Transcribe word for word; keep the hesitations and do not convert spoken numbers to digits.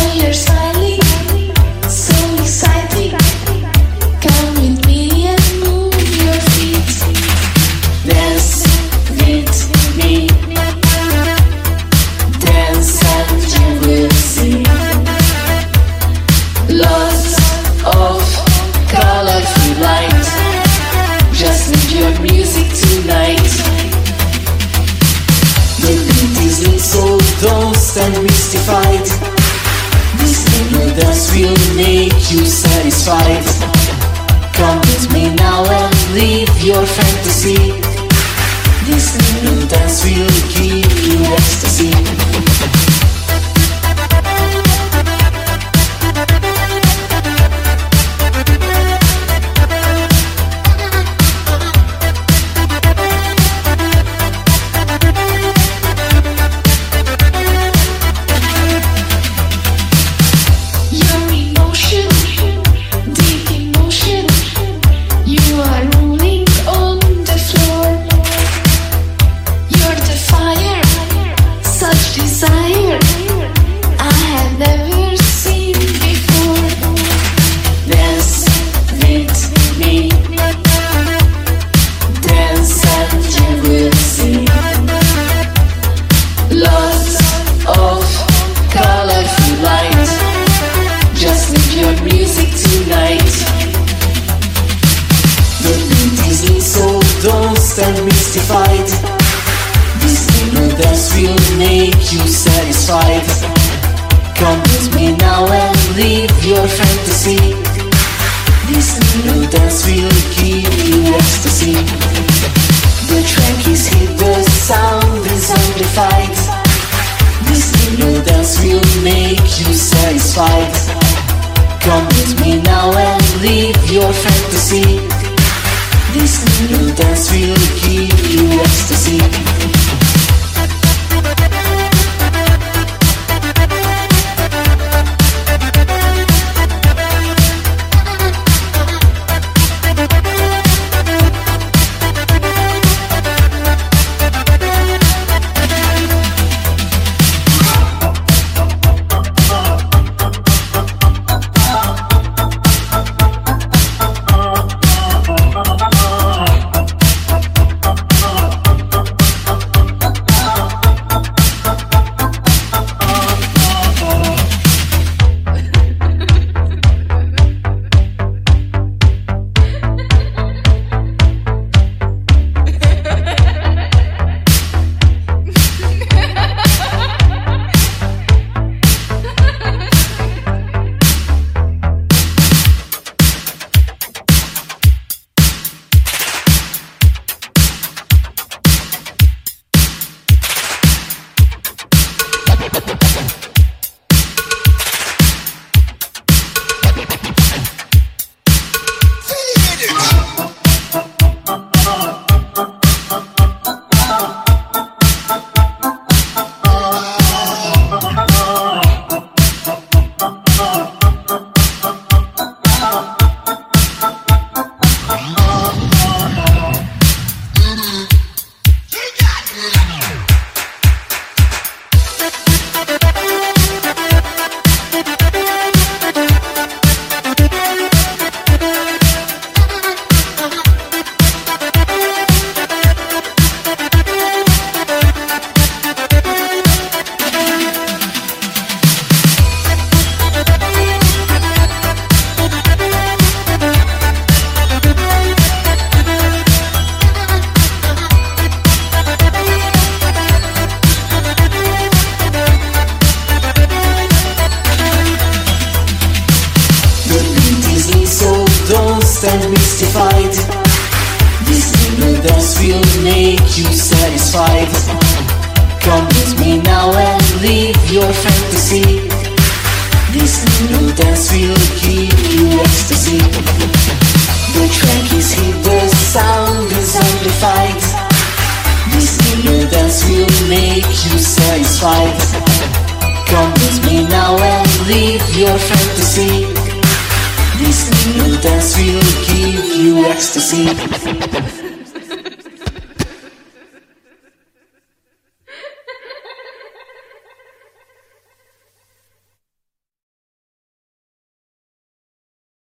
you're smiling, so exciting. Come with me and move your feet. Dance with me. Dance and you will see. Lots of colorful light. Just need your music tonight. The beat is in, so don't stand mystified. This little dance will make you satisfied. Come with me now and live your fantasy. This little dance will give you ecstasy. Mystified. This little dance will make you satisfied. Come with me now and live your fantasy. This little dance will give you ecstasy. The track is hit, the sound is amplified. This little dance will make you satisfied. Come with me now and live your fantasy. This little dance will give you ecstasy. Stand mystified. This little dance will make you satisfied. Come with me now and live your fantasy. This little dance will give you ecstasy. The track is hit, the sound is amplified. This little dance will make you satisfied. Come with me now and live your fantasy. This little dance will give you ecstasy.